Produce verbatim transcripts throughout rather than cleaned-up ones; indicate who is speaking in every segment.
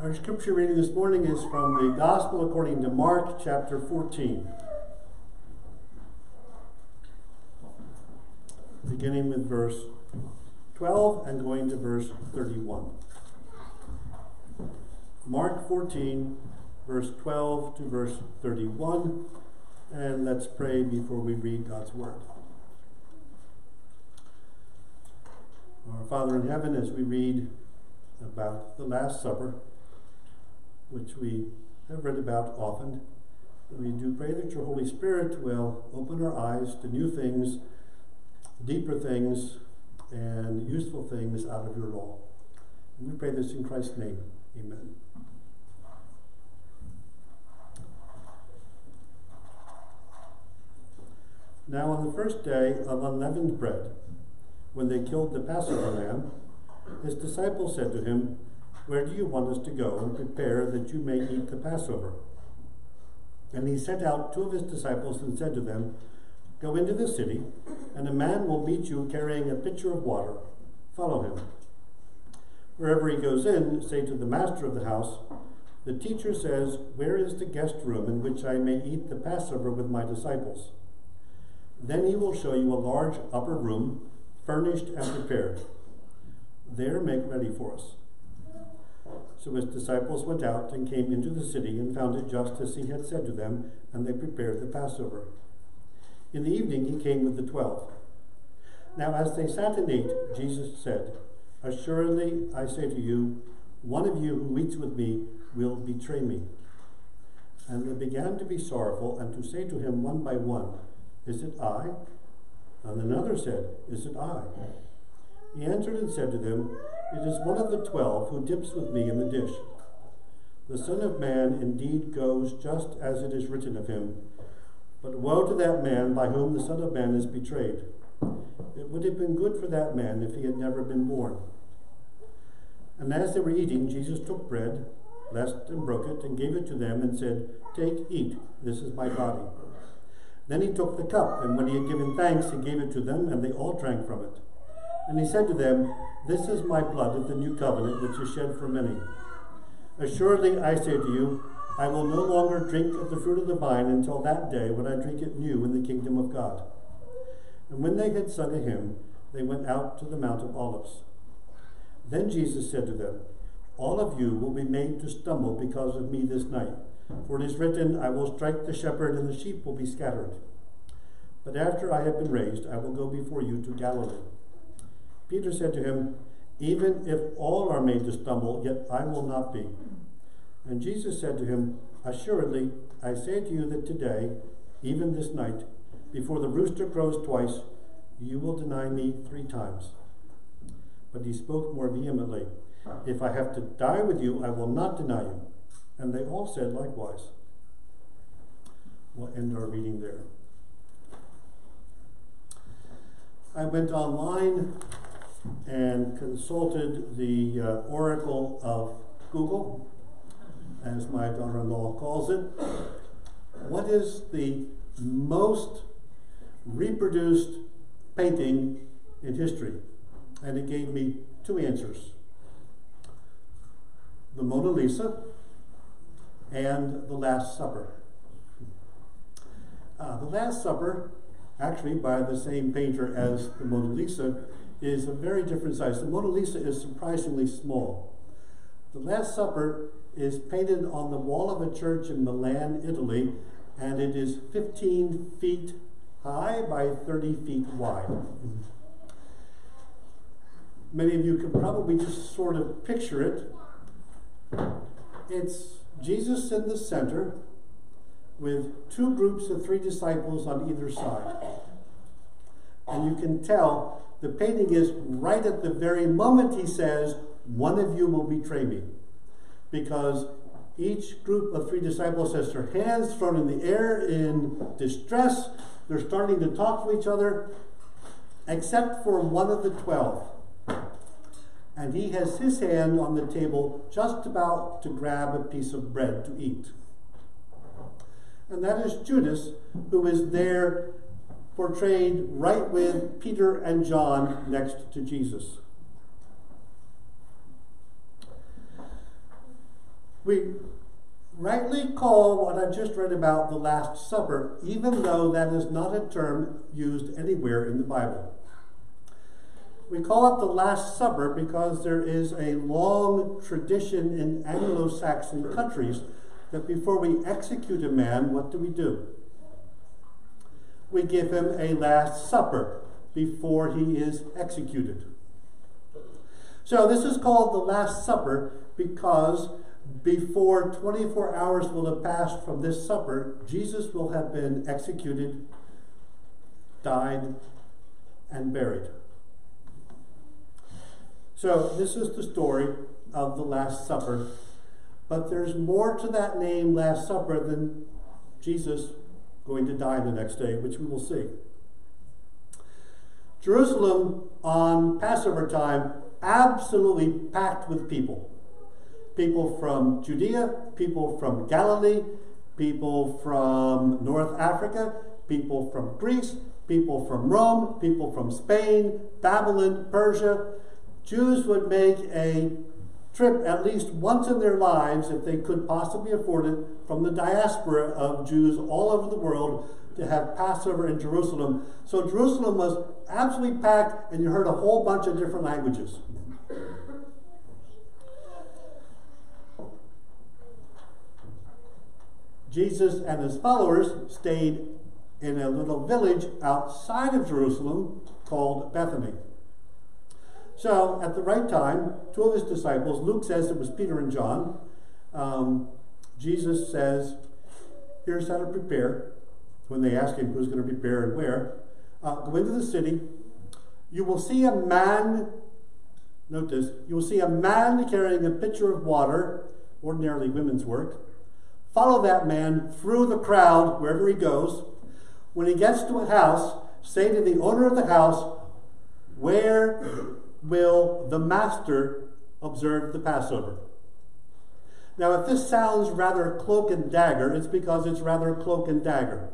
Speaker 1: Our scripture reading this morning is from the Gospel according to Mark, chapter fourteen. Beginning with verse twelve and going to verse thirty-one. Mark fourteen, verse twelve to verse thirty-one. And let's pray before we read God's word. Our Father in heaven, as we read about the Last Supper, which we have read about often, we do pray that your Holy Spirit will open our eyes to new things, deeper things, and useful things out of your law. And we pray this in Christ's name. Amen. Now on the first day of unleavened bread, when they killed the Passover lamb, his disciples said to him, "Where do you want us to go and prepare that you may eat the Passover?" And he sent out two of his disciples and said to them, "Go into the city, and a man will meet you carrying a pitcher of water. Follow him. Wherever he goes in, say to the master of the house, 'The teacher says, where is the guest room in which I may eat the Passover with my disciples?' Then he will show you a large upper room, furnished and prepared. There make ready for us." So his disciples went out and came into the city and found it just as he had said to them, and they prepared the Passover. In the evening he came with the twelve. Now as they sat and ate, Jesus said, "Assuredly I say to you, one of you who eats with me will betray me." And they began to be sorrowful and to say to him one by one, "Is it I?" And another said, "Is it I?" He answered and said to them, "It is one of the twelve who dips with me in the dish. The Son of Man indeed goes just as it is written of him. But woe to that man by whom the Son of Man is betrayed. It would have been good for that man if he had never been born." And as they were eating, Jesus took bread, blessed and broke it, and gave it to them, and said, "Take, eat, this is my body." Then he took the cup, and when he had given thanks, he gave it to them, and they all drank from it. And he said to them, "This is my blood of the new covenant, which is shed for many. Assuredly I say to you, I will no longer drink of the fruit of the vine until that day when I drink it new in the kingdom of God." And when they had sung a hymn, they went out to the Mount of Olives. Then Jesus said to them, "All of you will be made to stumble because of me this night. For it is written, I will strike the shepherd and the sheep will be scattered. But after I have been raised, I will go before you to Galilee." Peter said to him, "Even if all are made to stumble, yet I will not be." And Jesus said to him, "Assuredly, I say to you that today, even this night, before the rooster crows twice, you will deny me three times." But he spoke more vehemently, "If I have to die with you, I will not deny you." And they all said likewise. We'll end our reading there. I went online and consulted the uh, Oracle of Google, as my daughter-in-law calls it. What is the most reproduced painting in history? And it gave me two answers. The Mona Lisa and the Last Supper. Uh, the Last Supper, actually by the same painter as the Mona Lisa, is a very different size. The Mona Lisa is surprisingly small. The Last Supper is painted on the wall of a church in Milan, Italy, and it is fifteen feet high by thirty feet wide. Many of you can probably just sort of picture it. It's Jesus in the center with two groups of three disciples on either side. And you can tell the painting is right at the very moment he says, "One of you will betray me." Because each group of three disciples has their hands thrown in the air in distress. They're starting to talk to each other, except for one of the twelve. And he has his hand on the table just about to grab a piece of bread to eat. And that is Judas, who is there portrayed right with Peter and John next to Jesus. We rightly call what I've just read about the Last Supper, even though that is not a term used anywhere in the Bible. We call it the Last Supper because there is a long tradition in Anglo-Saxon countries that before we execute a man, what do we do? We give him a Last Supper before he is executed. So this is called the Last Supper because before twenty-four hours will have passed from this supper, Jesus will have been executed, died, and buried. So this is the story of the Last Supper, but there's more to that name Last Supper than Jesus going to die the next day, which we will see. Jerusalem on Passover time absolutely packed with people. People from Judea, people from Galilee, people from North Africa, people from Greece, people from Rome, people from Spain, Babylon, Persia. Jews would make a trip at least once in their lives, if they could possibly afford it, from the diaspora of Jews all over the world to have Passover in Jerusalem. So Jerusalem was absolutely packed, and you heard a whole bunch of different languages. Jesus and his followers stayed in a little village outside of Jerusalem called Bethany. So at the right time, two of his disciples, Luke says it was Peter and John, um, Jesus says, here's how to prepare. When they ask him who's going to prepare and where, uh, go into the city. You will see a man, notice, you will see a man carrying a pitcher of water, ordinarily women's work. Follow that man through the crowd wherever he goes. When he gets to a house, say to the owner of the house, where will the master observe the Passover? Now, if this sounds rather cloak and dagger, it's because it's rather cloak and dagger.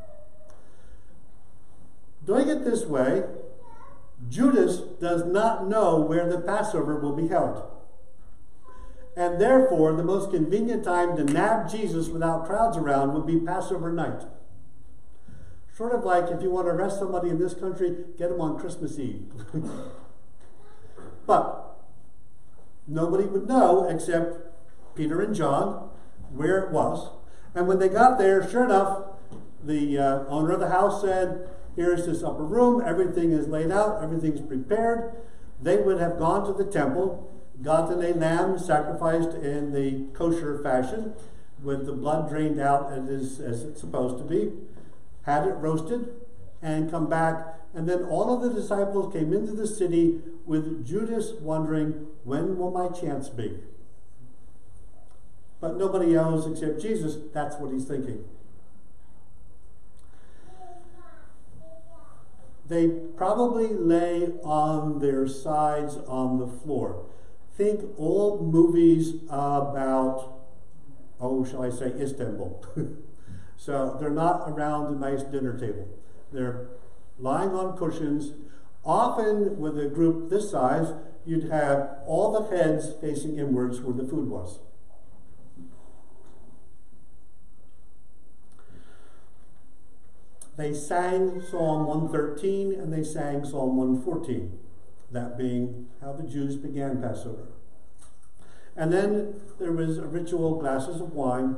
Speaker 1: Doing it this way, Judas does not know where the Passover will be held. And therefore, the most convenient time to nab Jesus without crowds around would be Passover night. Sort of like if you want to arrest somebody in this country, get them on Christmas Eve. But nobody would know except Peter and John where it was. And when they got there, sure enough, the uh, owner of the house said, here's this upper room, everything is laid out, everything's prepared. They would have gone to the temple, gotten a lamb sacrificed in the kosher fashion, with the blood drained out as, as it's supposed to be, had it roasted, and come back. And then all of the disciples came into the city with Judas wondering, when will my chance be? But nobody knows except Jesus, that's what he's thinking. They probably lay on their sides on the floor. Think old movies about, oh, shall I say, Istanbul. So they're not around a nice dinner table. They're lying on cushions. Often with a group this size, you'd have all the heads facing inwards where the food was. They sang Psalm one thirteen and they sang Psalm one fourteen, that being how the Jews began Passover. And then there was a ritual, glasses of wine,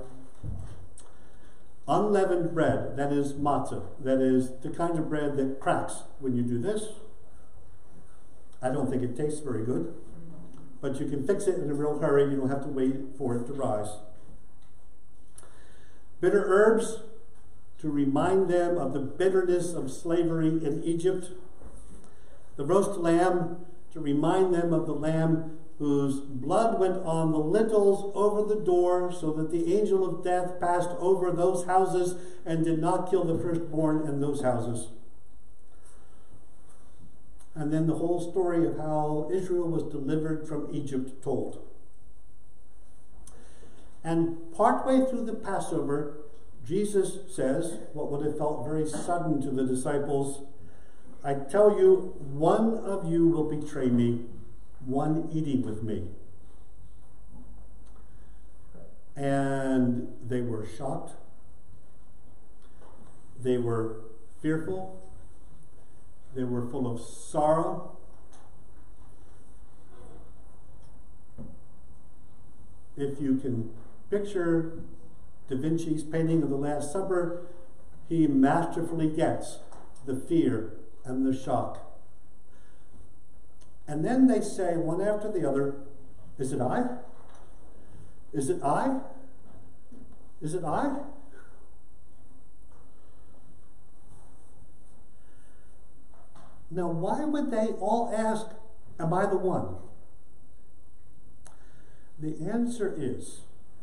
Speaker 1: unleavened bread, that is matzah, that is the kind of bread that cracks when you do this. I don't think it tastes very good, but you can fix it in a real hurry. You don't have to wait for it to rise. Bitter herbs, to remind them of the bitterness of slavery in Egypt. The roast lamb, to remind them of the lamb whose blood went on the lintels over the door so that the angel of death passed over those houses and did not kill the firstborn in those houses. And then the whole story of how Israel was delivered from Egypt told. And partway through the Passover, Jesus says, what would have felt very sudden to the disciples, I tell you, one of you will betray me, one eating with me. and they were shocked. They were fearful. They were full of sorrow. If you can picture Da Vinci's painting of the Last Supper, he masterfully gets the fear and the shock. And then they say, one after the other, is it I? Is it I? Is it I? Now, why would they all ask, am I the one? The answer is,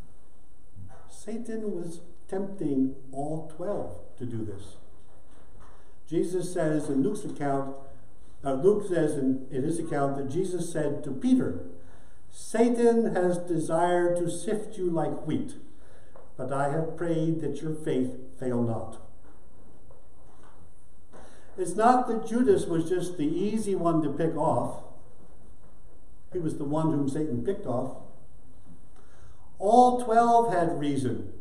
Speaker 1: Satan was tempting all twelve to do this. Jesus says in Luke's account, uh, Luke says in, in his account that Jesus said to Peter, Satan has desired to sift you like wheat, but I have prayed that your faith fail not. It's not that Judas was just the easy one to pick off. He was the one whom Satan picked off. All twelve had reason.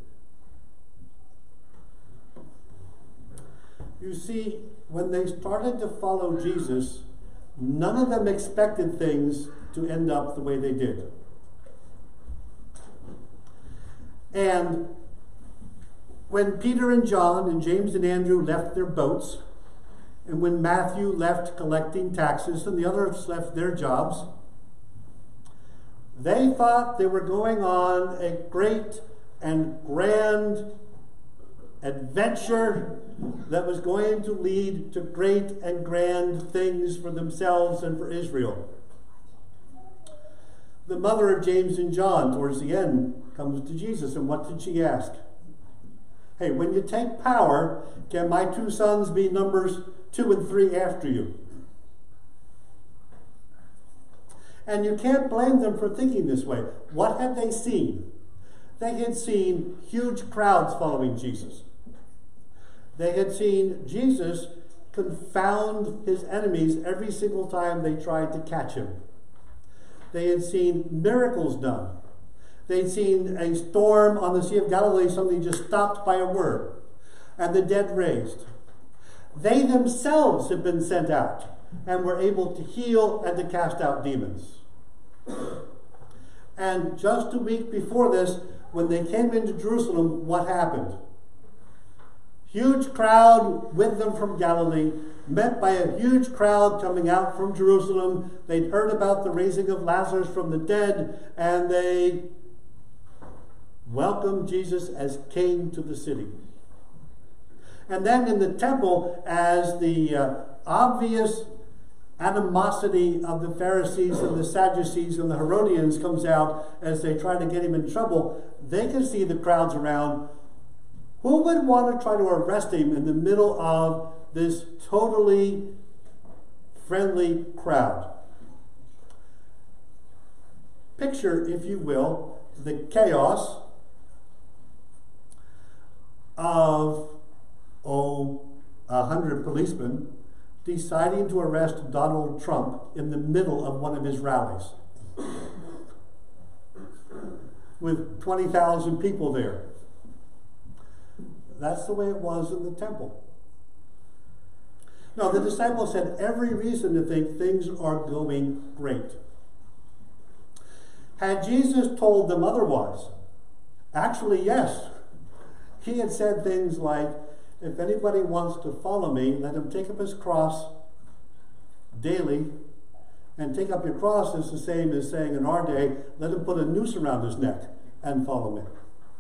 Speaker 1: You see, when they started to follow Jesus, none of them expected things to end up the way they did. And when Peter and John and James and Andrew left their boats, and when Matthew left collecting taxes and the others left their jobs, they thought they were going on a great and grand adventure that was going to lead to great and grand things for themselves and for Israel. The mother of James and John, towards the end, comes to Jesus, and what did she ask? Hey, when you take power, can my two sons be numbers two and three after you? And you can't blame them for thinking this way. What had they seen? They had seen huge crowds following Jesus. They had seen Jesus confound his enemies every single time they tried to catch him. They had seen miracles done. They'd seen a storm on the Sea of Galilee, something just stopped by a word, and the dead raised. They themselves had been sent out and were able to heal and to cast out demons. And just a week before this, when they came into Jerusalem, what happened? Huge crowd with them from Galilee, met by a huge crowd coming out from Jerusalem. They'd heard about the raising of Lazarus from the dead, and they welcomed Jesus as king to the city. And then in the temple, as the uh, obvious animosity of the Pharisees and the Sadducees and the Herodians comes out as they try to get him in trouble, they can see the crowds around. Who would want to try to arrest him in the middle of this totally friendly crowd? Picture, if you will, the chaos of, oh, a hundred policemen deciding to arrest Donald Trump in the middle of one of his rallies with twenty thousand people there. That's the way it was in the temple. Now, the disciples had every reason to think things are going great. Had Jesus told them otherwise? Actually, yes. He had said things like, if anybody wants to follow me, let him take up his cross daily. And take up your cross is the same as saying in our day, let him put a noose around his neck and follow me.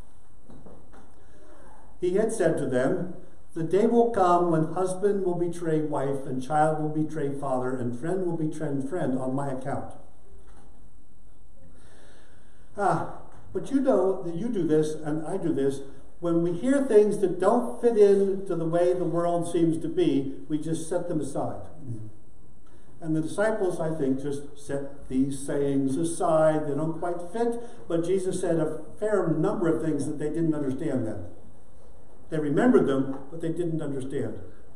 Speaker 1: He had said to them, the day will come when husband will betray wife, and child will betray father, and friend will betray friend on my account. Ah, but you know that you do this, and I do this. When we hear things that don't fit in to the way the world seems to be, we just set them aside. Mm-hmm. And the disciples, I think, just set these sayings aside. They don't quite fit, but Jesus said a fair number of things that they didn't understand then. They remembered them, but they didn't understand.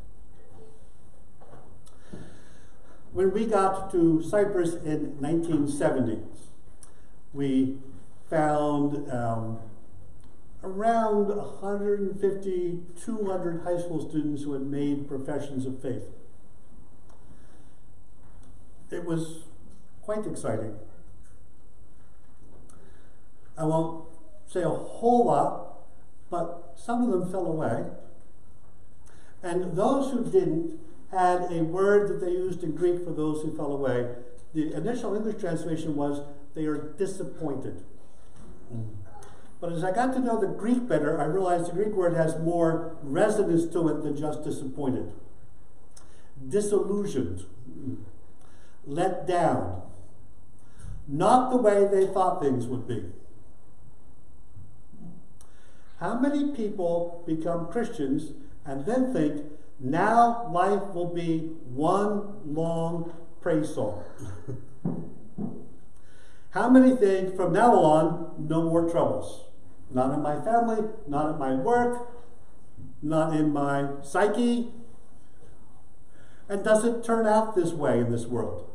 Speaker 1: When we got to Cyprus in nineteen seventy, we found um, around one hundred fifty, two hundred high school students who had made professions of faith. It was quite exciting. I won't say a whole lot, but some of them fell away. And those who didn't had a word that they used in Greek for those who fell away. The initial English translation was, they are disappointed. Mm. But as I got to know the Greek better, I realized the Greek word has more resonance to it than just disappointed. Disillusioned. Let down. Not the way they thought things would be. How many people become Christians and then think, now life will be one long praise song? How many think, from now on, no more troubles? Not in my family, not at my work, not in my psyche. And does it turn out this way in this world?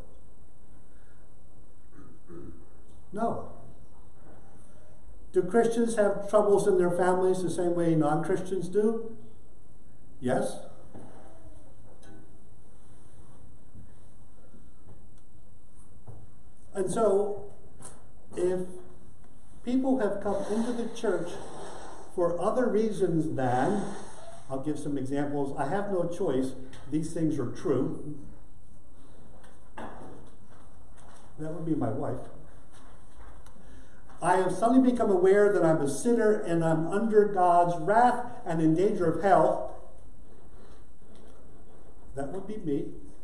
Speaker 1: No. Do Christians have troubles in their families the same way non-Christians do? Yes. And so, if people have come into the church for other reasons than, I'll give some examples, I have no choice, these things are true. That would be my wife. I have suddenly become aware that I'm a sinner and I'm under God's wrath and in danger of hell. That would be me.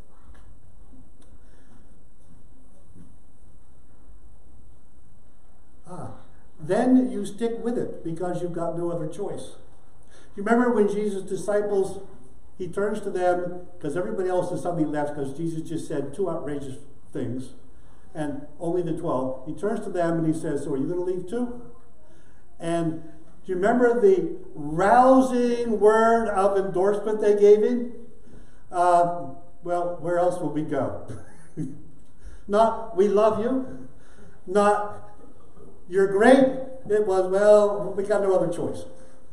Speaker 1: Ah, then you stick with it because you've got no other choice. You remember when Jesus' disciples, he turns to them because everybody else has suddenly left because Jesus just said two outrageous things. And only the twelve. He turns to them and he says, so are you going to leave too? And do you remember the rousing word of endorsement they gave him? Uh, well, where else will we go? Not, we love you. Not, you're great. It was, well, we got no other choice.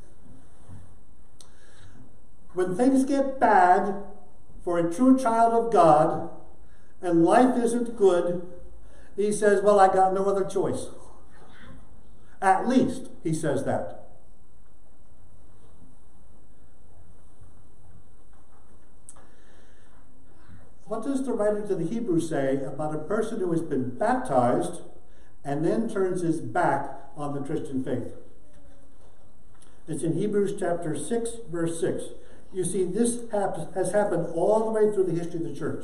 Speaker 1: When things get bad for a true child of God and life isn't good, he says, well, I got no other choice. At least, he says that. What does the writer to the Hebrews say about a person who has been baptized and then turns his back on the Christian faith? It's in Hebrews chapter six, verse six. You see, this has happened all the way through the history of the church.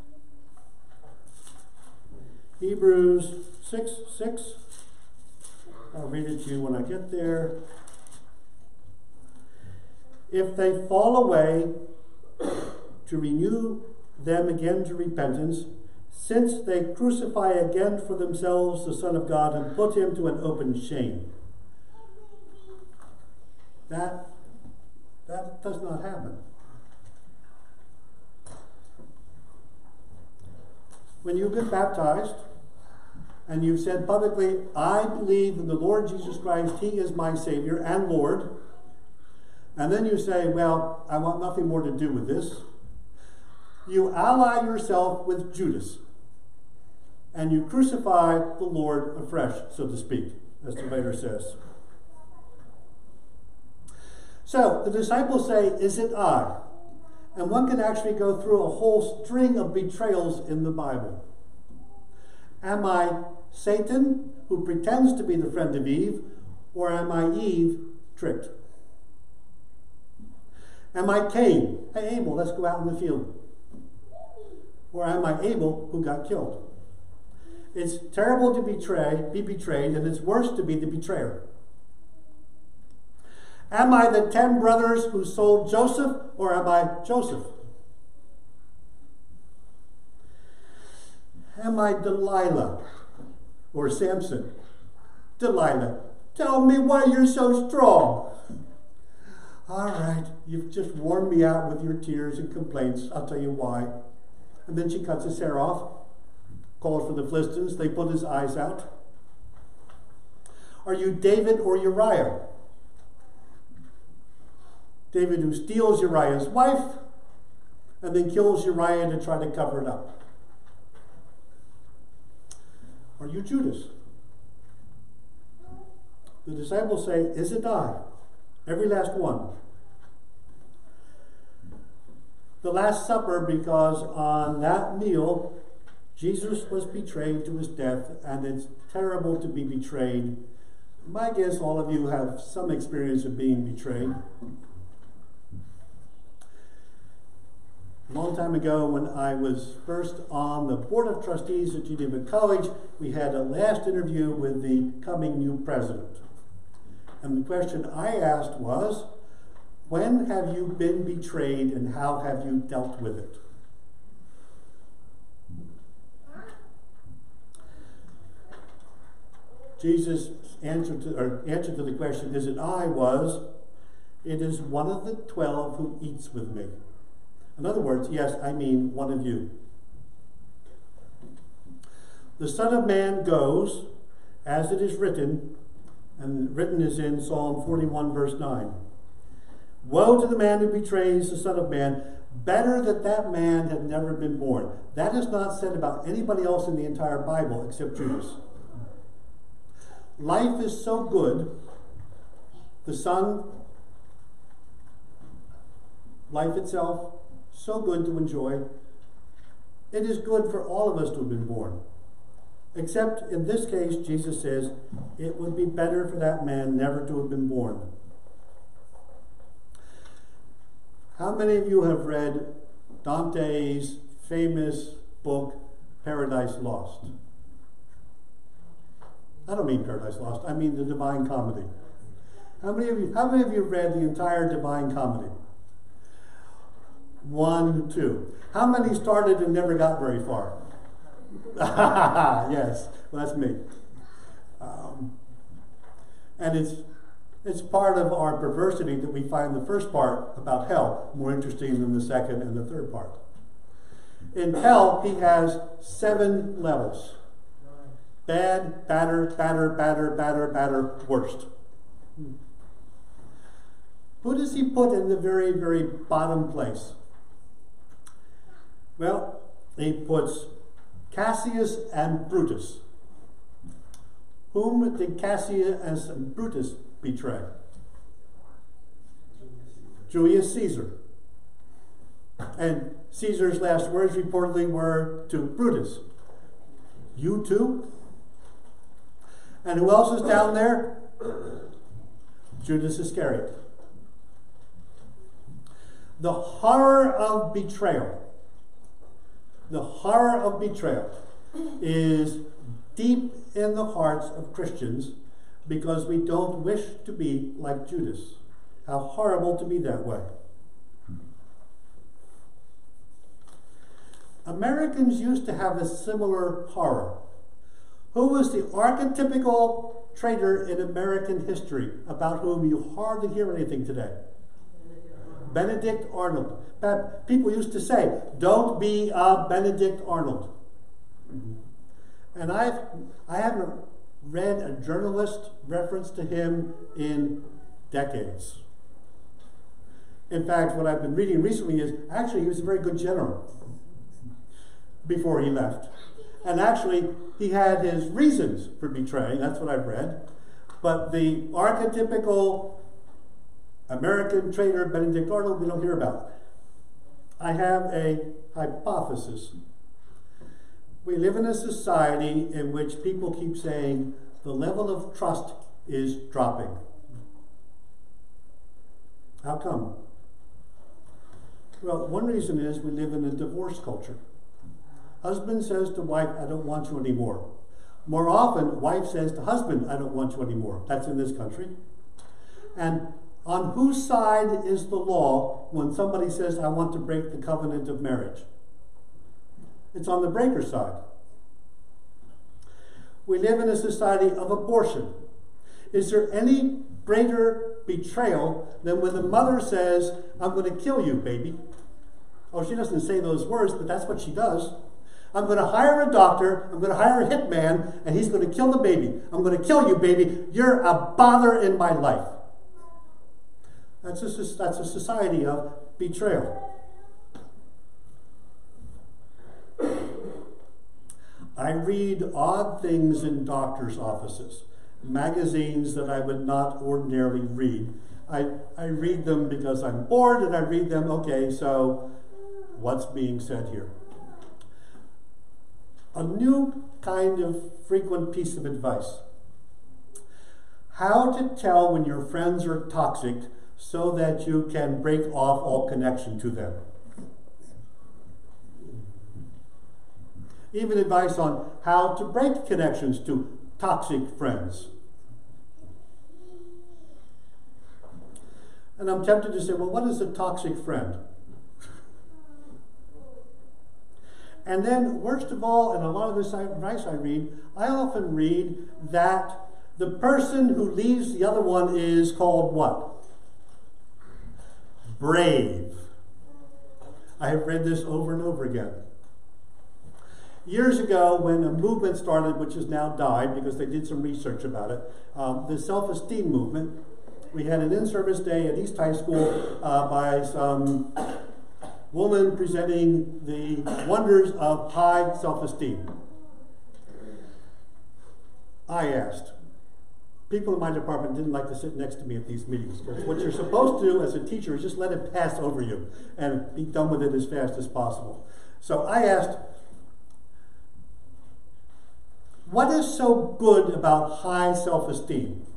Speaker 1: Hebrews six, six. I'll read it to you when I get there. If they fall away, to renew them again to repentance, since they crucify again for themselves the Son of God and put him to an open shame. That, that does not happen. When you've been baptized and you've said publicly, I believe in the Lord Jesus Christ, he is my Savior and Lord, and then you say, well, I want nothing more to do with this, you ally yourself with Judas and you crucify the Lord afresh, so to speak, as the writer says. So the disciples say, is it I? And one can actually go through a whole string of betrayals in the Bible. Am I Satan, who pretends to be the friend of Eve, or am I Eve tricked? Am I Cain? Hey, Abel, let's go out in the field. Or am I Abel, who got killed? It's terrible to betray, be betrayed, and it's worse to be the betrayer. Am I the ten brothers who sold Joseph, or am I Joseph? Am I Delilah or Samson? Delilah, tell me why you're so strong. All right, you've just worn me out with your tears and complaints. I'll tell you why. And then she cuts his hair off, calls for the Philistines. They put his eyes out. Are you David or Uriah? David who steals Uriah's wife and then kills Uriah to try to cover it up? Are you Judas? The disciples say, is it I? Every last one. The Last Supper, because on that meal, Jesus was betrayed to his death, and it's terrible to be betrayed. My guess all of you have some experience of being betrayed. A long time ago, when I was first on the Board of Trustees at Geneva College, we had a last interview with the coming new president. And the question I asked was, when have you been betrayed and how have you dealt with it? Jesus' answer to, or answer to the question, is it I, was, it is one of the twelve who eats with me. In other words, yes, I mean one of you. The Son of Man goes, as it is written, and written is in Psalm forty-one, verse nine. Woe to the man who betrays the Son of Man. Better that that man had never been born. That is not said about anybody else in the entire Bible except Judas. Life is so good, the Son, life itself, so good to enjoy. It is good for all of us to have been born. Except in this case, Jesus says, it would be better for that man never to have been born. How many of you have read Dante's famous book, Paradise Lost? I don't mean Paradise Lost, I mean the Divine Comedy. How many of you, how many of you read the entire Divine Comedy? One, two. How many started and never got very far? Yes, well, that's me. Um, and it's it's part of our perversity that we find the first part about hell more interesting than the second and the third part. In hell, he has seven levels. Bad, batter, batter, batter, batter, batter, worst. Who does he put in the very, very bottom place? Well, he puts Cassius and Brutus. Whom did Cassius and Brutus betray? Julius Caesar. And Caesar's last words reportedly were to Brutus, you too? And who else is down there? Judas Iscariot. The horror of betrayal, the horror of betrayal is deep in the hearts of Christians because we don't wish to be like Judas. How horrible to be that way. Americans used to have a similar horror. Who was the archetypical traitor in American history about whom you hardly hear anything today? Benedict Arnold. People used to say, don't be a Benedict Arnold. And I've, I haven't read a journalist reference to him in decades. In fact, what I've been reading recently is, actually, he was a very good general before he left. And actually, he had his reasons for betraying, that's what I've read. But the archetypical American traitor, Benedict Arnold, we don't hear about. I have a hypothesis. We live in a society in which people keep saying the level of trust is dropping. How come? Well, one reason is we live in a divorce culture. Husband says to wife, I don't want you anymore. More often, wife says to husband, I don't want you anymore. That's in this country. And on whose side is the law when somebody says, I want to break the covenant of marriage? It's on the breaker side. We live in a society of abortion. Is there any greater betrayal than when the mother says, I'm going to kill you, baby? Oh, she doesn't say those words, but that's what she does. I'm going to hire a doctor, I'm going to hire a hitman, and he's going to kill the baby. I'm going to kill you, baby. You're a bother in my life. That's a, that's a society of betrayal. I read odd things in doctor's offices, magazines that I would not ordinarily read. I, I read them because I'm bored, and I read them, okay, so what's being said here? A new kind of frequent piece of advice. How to tell when your friends are toxic so that you can break off all connection to them. Even advice on how to break connections to toxic friends. And I'm tempted to say, well, what is a toxic friend? And then, worst of all, in a lot of this advice I read, I often read that the person who leaves the other one is called what? Brave. I have read this over and over again. Years ago, when a movement started, which has now died because they did some research about it, um, the self-esteem movement, we had an in-service day at East High School uh, by some woman presenting the wonders of high self-esteem. I asked. People in my department didn't like to sit next to me at these meetings, because what you're supposed to do as a teacher is just let it pass over you and be done with it as fast as possible. So I asked, what is so good about high self-esteem?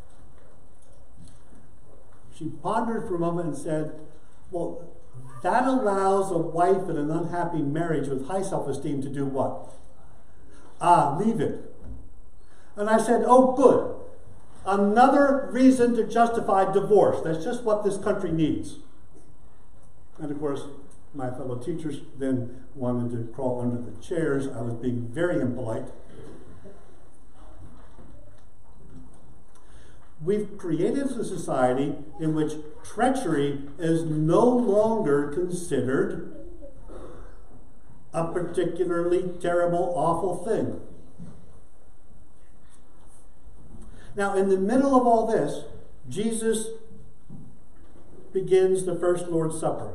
Speaker 1: She pondered for a moment and said, well, that allows a wife in an unhappy marriage with high self-esteem to do what? Ah, leave it. And I said, oh, good. Another reason to justify divorce. That's just what this country needs. And of course, my fellow teachers then wanted to crawl under the chairs. I was being very impolite. We've created a society in which treachery is no longer considered a particularly terrible, awful thing. Now, in the middle of all this, Jesus begins the first Lord's Supper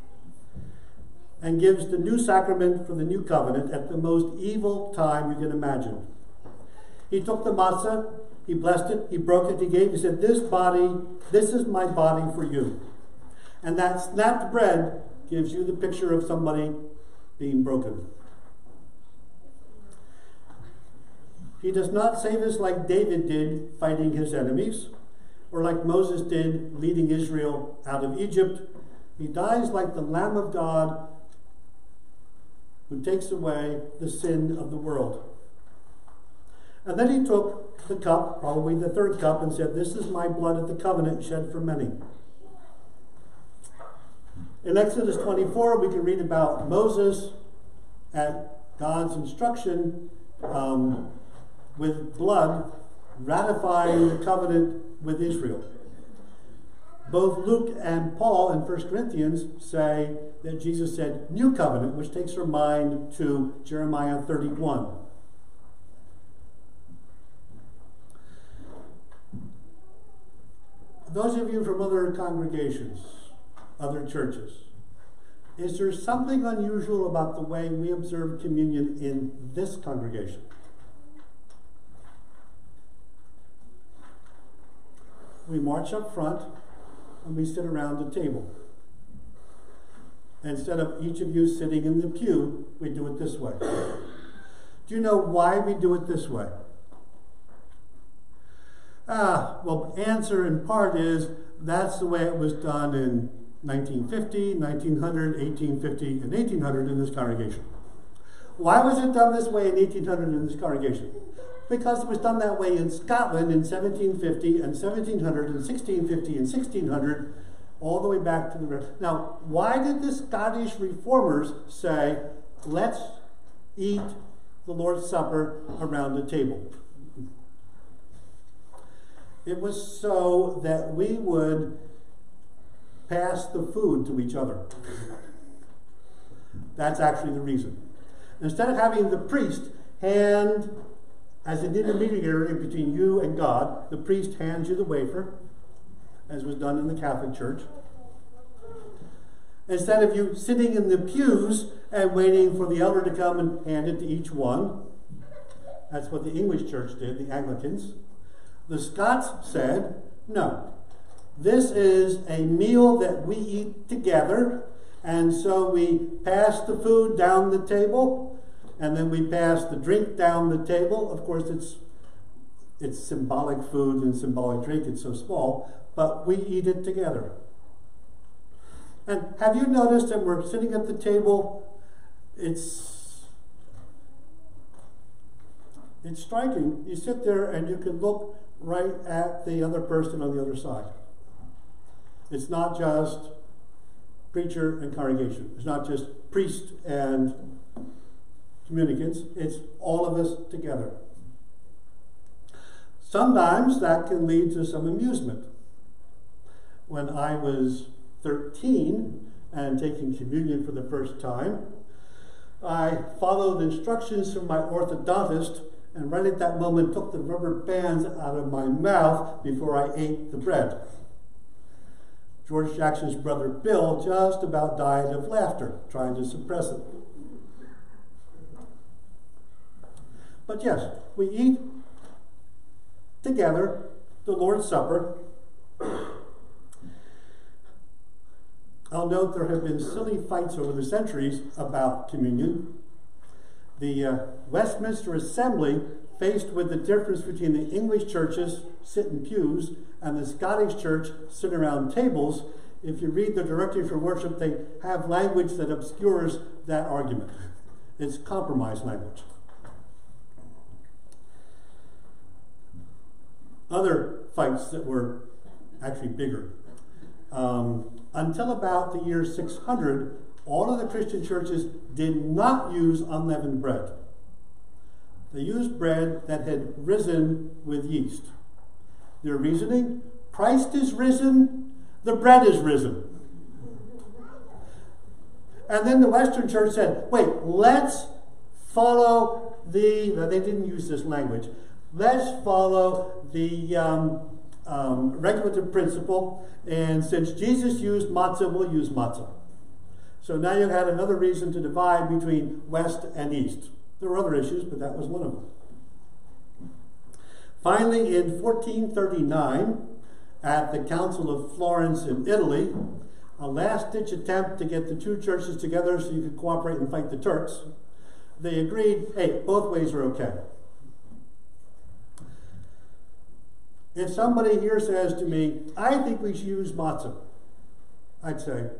Speaker 1: and gives the new sacrament for the new covenant at the most evil time you can imagine. He took the matzah, he blessed it, he broke it, he gave, he said, this body, this is my body for you. And that snapped bread gives you the picture of somebody being broken. He does not save us like David did, fighting his enemies, or like Moses did, leading Israel out of Egypt. He dies like the Lamb of God who takes away the sin of the world. And then he took the cup, probably the third cup, and said, this is my blood of the covenant shed for many. In Exodus twenty-four, we can read about Moses at God's instruction um, with blood ratifying the covenant with Israel. Both Luke and Paul in First Corinthians say that Jesus said new covenant, which takes our mind to Jeremiah thirty-one. Those of you from other congregations, other churches, is there something unusual about the way we observe communion in this congregation? We march up front and we sit around the table. Instead of each of you sitting in the pew, we do it this way. Do you know why we do it this way? Ah, well, answer in part is that's the way it was done in nineteen fifty, nineteen hundred, eighteen fifty, and eighteen hundred in this congregation. Why was it done this way in eighteen hundred in this congregation? Because it was done that way in Scotland in seventeen fifty and seventeen hundred and sixteen fifty and sixteen hundred, all the way back to the rest. Now, why did the Scottish reformers say, let's eat the Lord's Supper around the table? It was so that we would pass the food to each other. That's actually the reason. Instead of having the priest hand, as an intermediary between you and God, the priest hands you the wafer, as was done in the Catholic Church. Instead of you sitting in the pews and waiting for the elder to come and hand it to each one, that's what the English Church did, the Anglicans. The Scots said, no, this is a meal that we eat together, and so we pass the food down the table, and then we pass the drink down the table. Of course, it's it's symbolic food and symbolic drink, it's so small, but we eat it together. And have you noticed that we're sitting at the table, it's, it's striking. You sit there and you can look right at the other person on the other side. It's not just preacher and congregation. It's not just priest and communicants. It's all of us together. Sometimes that can lead to some amusement. When I was thirteen and taking communion for the first time, I followed instructions from my orthodontist and right at that moment took the rubber bands out of my mouth before I ate the bread. George Jackson's brother Bill just about died of laughter, trying to suppress it. But yes, we eat together the Lord's Supper. I'll note there have been silly fights over the centuries about communion. The uh, Westminster Assembly, faced with the difference between the English churches, sit in pews, and the Scottish church, sit around tables, if you read the Directory for Worship, they have language that obscures that argument. It's compromise language. Other fights that were actually bigger. Um, until about the year six hundred, all of the Christian churches did not use unleavened bread. They used bread that had risen with yeast. Their reasoning, Christ is risen, the bread is risen. And then the Western church said, wait, let's follow the, no, they didn't use this language, let's follow the um, um, regulative principle, and since Jesus used matzah, we'll use matzah. So now you had another reason to divide between West and East. There were other issues, but that was one of them. Finally, in fourteen thirty-nine, at the Council of Florence in Italy, a last-ditch attempt to get the two churches together so you could cooperate and fight the Turks, they agreed, hey, both ways are okay. If somebody here says to me, I think we should use matzah, I'd say,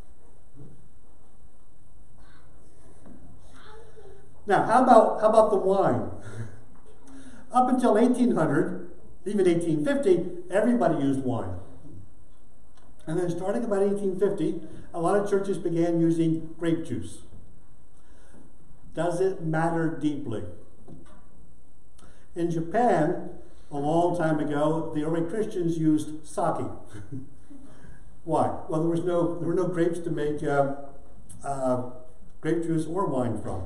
Speaker 1: now, how about, how about the wine? Up until eighteen hundred, even eighteen fifty, everybody used wine. And then starting about eighteen fifty, a lot of churches began using grape juice. Does it matter deeply? In Japan, a long time ago, the early Christians used sake. Why? Well, there was no there were no grapes to make uh, uh, grape juice or wine from.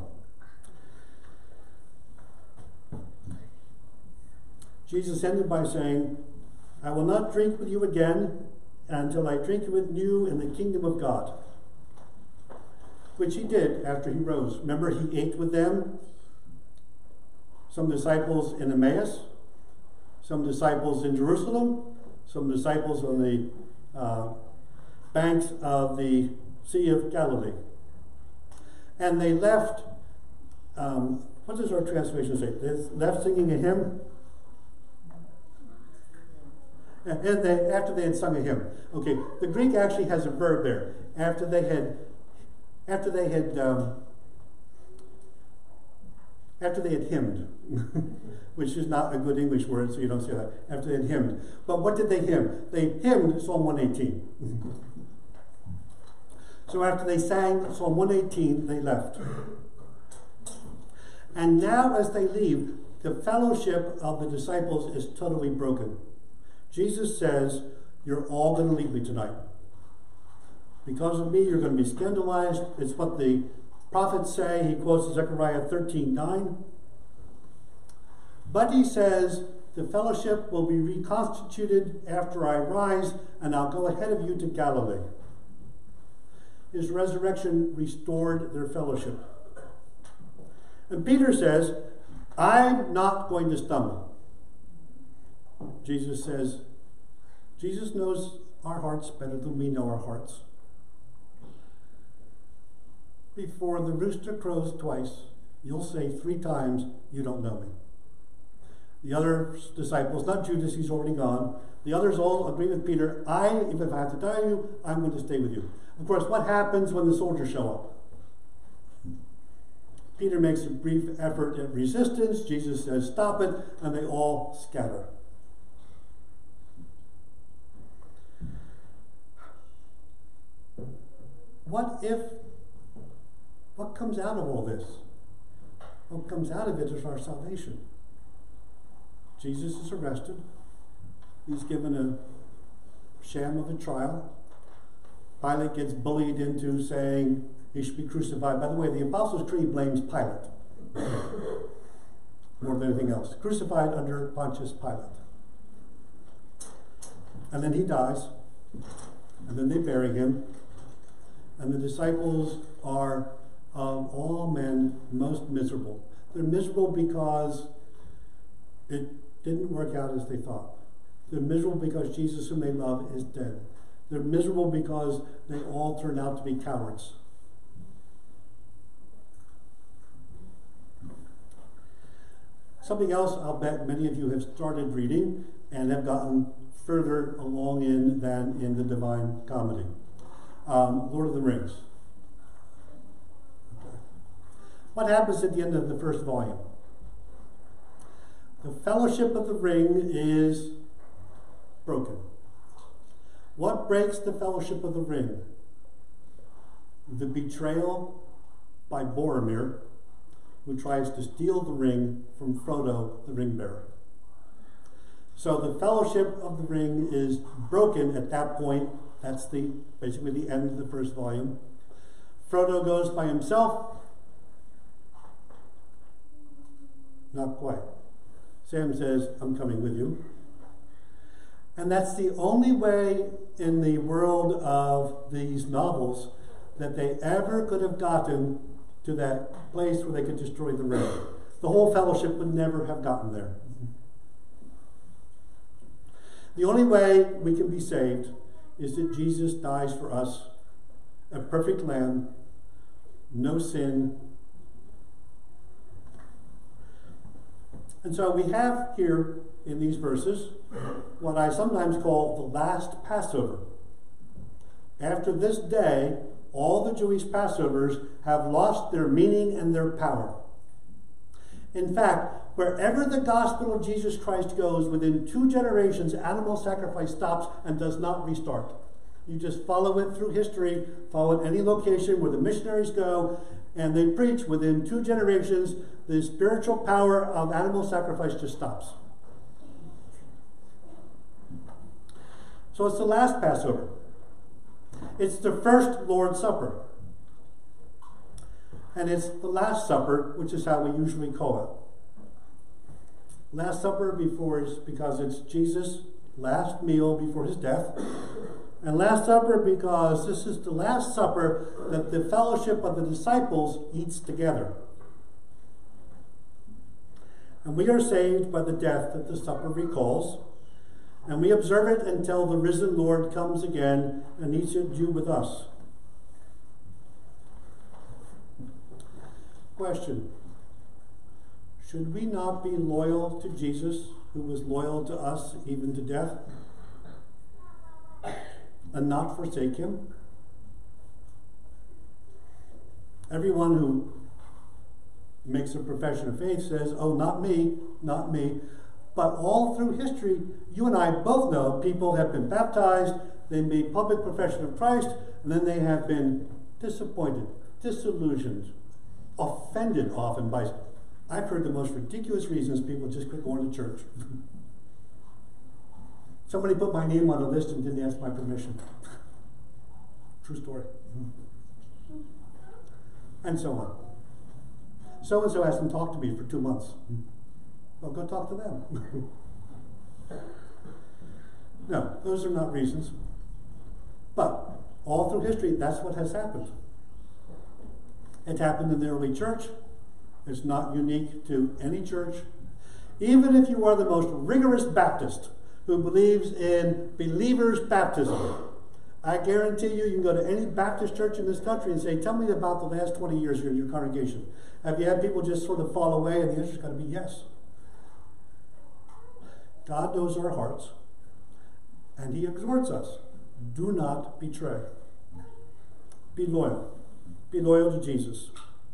Speaker 1: Jesus ended by saying, I will not drink with you again until I drink with you in the kingdom of God. Which he did after he rose. Remember, he ate with them, some disciples in Emmaus, some disciples in Jerusalem, some disciples on the uh, banks of the Sea of Galilee. And they left, um, what does our translation say? They left singing a hymn. And they, after they had sung a hymn. Okay, the Greek actually has a verb there. After they had, after they had, um, after they had hymned, which is not a good English word, so you don't say that. After they had hymned. But what did they hymn? They hymned Psalm one eighteen. So after they sang Psalm one eighteen, they left. And now as they leave, the fellowship of the disciples is totally broken. Jesus says, you're all going to leave me tonight. Because of me, you're going to be scandalized. It's what the prophets say. He quotes Zechariah thirteen nine. But he says, the fellowship will be reconstituted after I rise, and I'll go ahead of you to Galilee. His resurrection restored their fellowship. And Peter says, I'm not going to stumble. Jesus says, Jesus knows our hearts better than we know our hearts. Before the rooster crows twice, you'll say three times, you don't know me. The other disciples, not Judas, he's already gone. The others all agree with Peter. I, even if I have to die with you, I'm going to stay with you. Of course, what happens when the soldiers show up? Peter makes a brief effort at resistance. Jesus says, stop it, and they all scatter. What if, what comes out of all this? What comes out of it is our salvation. Jesus is arrested. He's given a sham of a trial. Pilate gets bullied into saying he should be crucified. By the way, the Apostles' Creed blames Pilate more than anything else. Crucified under Pontius Pilate. And then he dies. And then they bury him. And the disciples are, of all men, most miserable. They're miserable because it didn't work out as they thought. They're miserable because Jesus, whom they love, is dead. They're miserable because they all turned out to be cowards. Something else I'll bet many of you have started reading and have gotten further along in than in the Divine Comedy. Um, Lord of the Rings. Okay. What happens at the end of the first volume? The Fellowship of the Ring is broken. What breaks the Fellowship of the Ring? The betrayal by Boromir, who tries to steal the ring from Frodo, the ring bearer. So the Fellowship of the Ring is broken at that point. That's the basically the end of the first volume. Frodo goes by himself. Not quite. Sam says, I'm coming with you. And that's the only way in the world of these novels that they ever could have gotten to that place where they could destroy the ring. The whole fellowship would never have gotten there. The only way we can be saved is that Jesus dies for us, a perfect lamb, no sin. And so we have here in these verses what I sometimes call the last Passover. After this day, all the Jewish Passovers have lost their meaning and their power. In fact, wherever the gospel of Jesus Christ goes, within two generations, animal sacrifice stops and does not restart. You just follow it through history, follow it any location where the missionaries go, and they preach. Within two generations, the spiritual power of animal sacrifice just stops. So it's the last Passover. It's the first Lord's Supper. And it's the Last Supper, which is how we usually call it. Last Supper before is because it's Jesus' last meal before his death. And Last Supper because this is the Last Supper that the fellowship of the disciples eats together. And we are saved by the death that the supper recalls. And we observe it until the risen Lord comes again and eats it due with us. Question. Should we not be loyal to Jesus, who was loyal to us even to death, and not forsake him? Everyone who makes a profession of faith says, oh, not me, not me. But all through history, you and I both know people have been baptized, they made public profession of Christ, and then they have been disappointed, disillusioned, offended often by, I've heard the most ridiculous reasons people just quit going to church. Somebody put my name on a list and didn't ask my permission. True story. And so on. So-and-so hasn't talked to me for two months. Well, go talk to them. No, those are not reasons. But all through history, that's what has happened. It happened in the early church. It's not unique to any church. Even if you are the most rigorous Baptist who believes in believers' baptism, I guarantee you, you can go to any Baptist church in this country and say, tell me about the last twenty years here in your congregation. Have you had people just sort of fall away? And the answer's got to be yes. God knows our hearts, and he exhorts us. Do not betray. Be loyal. Be loyal to Jesus.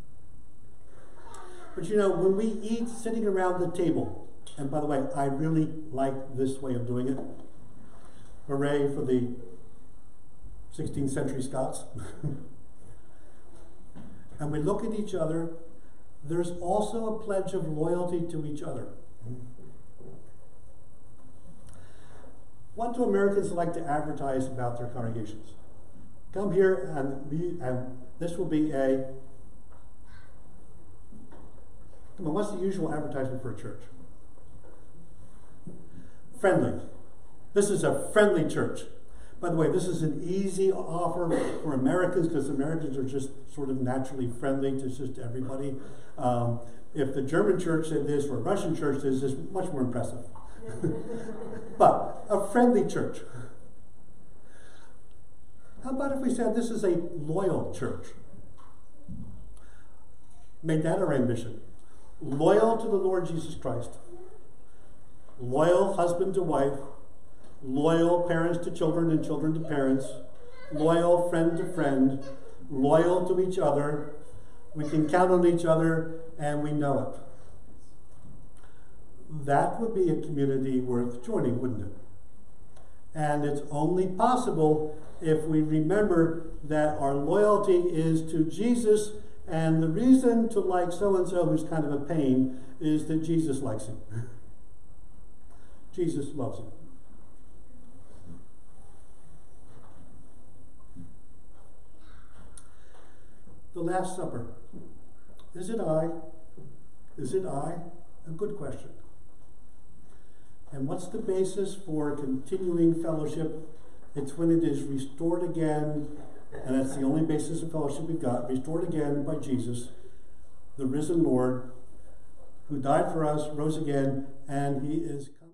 Speaker 1: But you know, when we eat sitting around the table, and by the way, I really like this way of doing it. Hooray for the sixteenth century Scots. And we look at each other, there's also a pledge of loyalty to each other. What do Americans like to advertise about their congregations? Come here and, we, and this will be a, come on, what's the usual advertisement for a church? Friendly. This is a friendly church. By the way, this is an easy offer for Americans because Americans are just sort of naturally friendly to just everybody. Um, if the German church said this or a Russian church says this, much more impressive. But a friendly church. How about if we said this is a loyal church? Make that our ambition. Loyal to the Lord Jesus Christ. Loyal husband to wife. Loyal parents to children and children to parents. Loyal friend to friend. Loyal to each other. We can count on each other and we know it. That would be a community worth joining, wouldn't it? And it's only possible if we remember that our loyalty is to Jesus, and the reason to like so-and-so who's kind of a pain is that Jesus likes him. Jesus loves him. The Last Supper. Is it I? Is it I? A good question. And what's the basis for continuing fellowship? It's when it is restored again, and that's the only basis of fellowship we've got, restored again by Jesus, the risen Lord, who died for us, rose again, and he is